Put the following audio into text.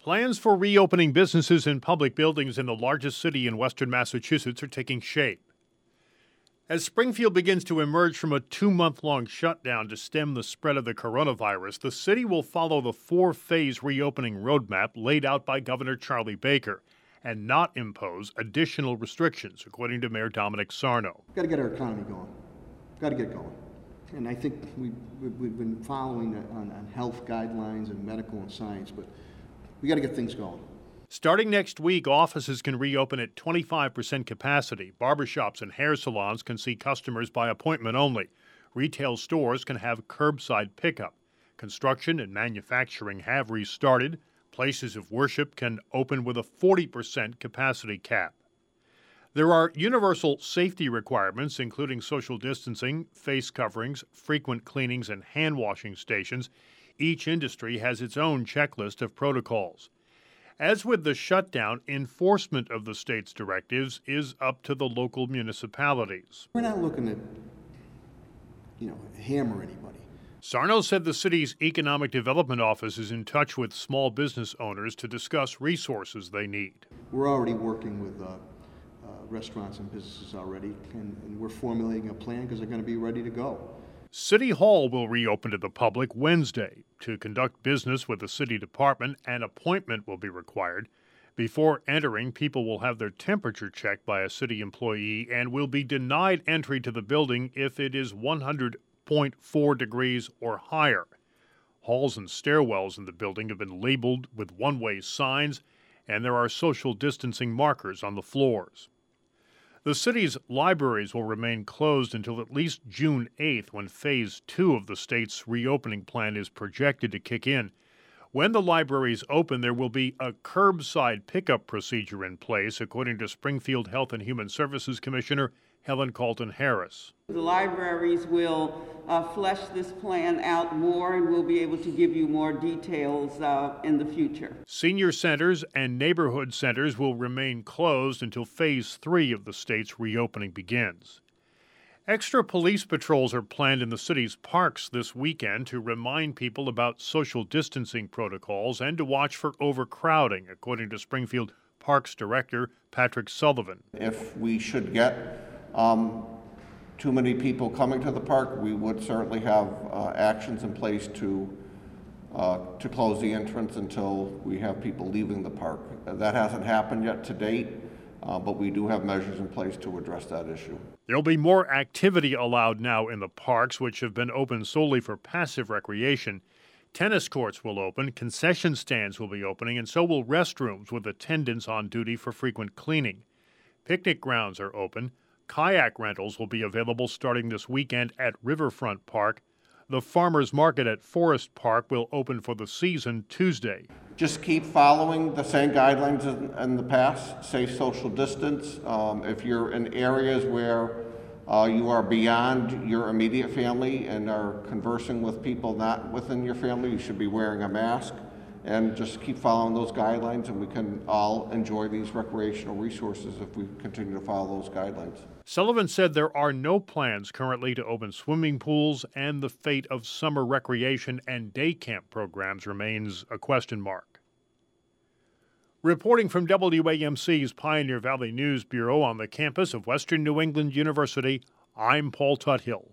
Plans for reopening businesses and public buildings in the largest city in western Massachusetts are taking shape. As Springfield begins to emerge from a 2-month-long shutdown to stem the spread of the coronavirus, the city will follow the 4-phase reopening roadmap laid out by Governor Charlie Baker and not impose additional restrictions, according to Mayor Dominic Sarno. Got to get our economy going. Got to get it going. And I think we've been following on health guidelines and medical and science, but we got to get things going. Starting next week, offices can reopen at 25% capacity. Barbershops and hair salons can see customers by appointment only. Retail stores can have curbside pickup. Construction and manufacturing have restarted. Places of worship can open with a 40% capacity cap. There are universal safety requirements, including social distancing, face coverings, frequent cleanings, and hand washing stations. Each industry has its own checklist of protocols. As with the shutdown, enforcement of the state's directives is up to the local municipalities. We're not looking to, hammer anybody. Sarno said the city's economic development office is in touch with small business owners to discuss resources they need. We're already working with restaurants and businesses already, and we're formulating a plan because they're going to be ready to go. City Hall will reopen to the public Wednesday. To conduct business with the city department, an appointment will be required. Before entering, people will have their temperature checked by a city employee and will be denied entry to the building if it is 100.4 degrees or higher. Halls and stairwells in the building have been labeled with one-way signs, and there are social distancing markers on the floors. The city's libraries will remain closed until at least June 8th, when Phase 2 of the state's reopening plan is projected to kick in. When the libraries open, there will be a curbside pickup procedure in place, according to Springfield Health and Human Services Commissioner Helen Calton Harris. The libraries will flesh this plan out more, and we'll be able to give you more details in the future. Senior centers and neighborhood centers will remain closed until Phase 3 of the state's reopening begins. Extra police patrols are planned in the city's parks this weekend to remind people about social distancing protocols and to watch for overcrowding, according to Springfield Parks Director Patrick Sullivan. If we should get too many people coming to the park, we would certainly have actions in place to close the entrance until we have people leaving the park. That hasn't happened yet to date, but we do have measures in place to address that issue. There'll be more activity allowed now in the parks, which have been open solely for passive recreation. Tennis courts will open, concession stands will be opening, and so will restrooms with attendants on duty for frequent cleaning. Picnic grounds are open. Kayak rentals will be available starting this weekend at Riverfront Park. The Farmers Market at Forest Park will open for the season Tuesday. Just keep following the same guidelines in the past. Safe social distance. If you're in areas where you are beyond your immediate family and are conversing with people not within your family, you should be wearing a mask. And just keep following those guidelines, and we can all enjoy these recreational resources if we continue to follow those guidelines. Sullivan said there are no plans currently to open swimming pools, and the fate of summer recreation and day camp programs remains a question mark. Reporting from WAMC's Pioneer Valley News Bureau on the campus of Western New England University, I'm Paul Tuthill.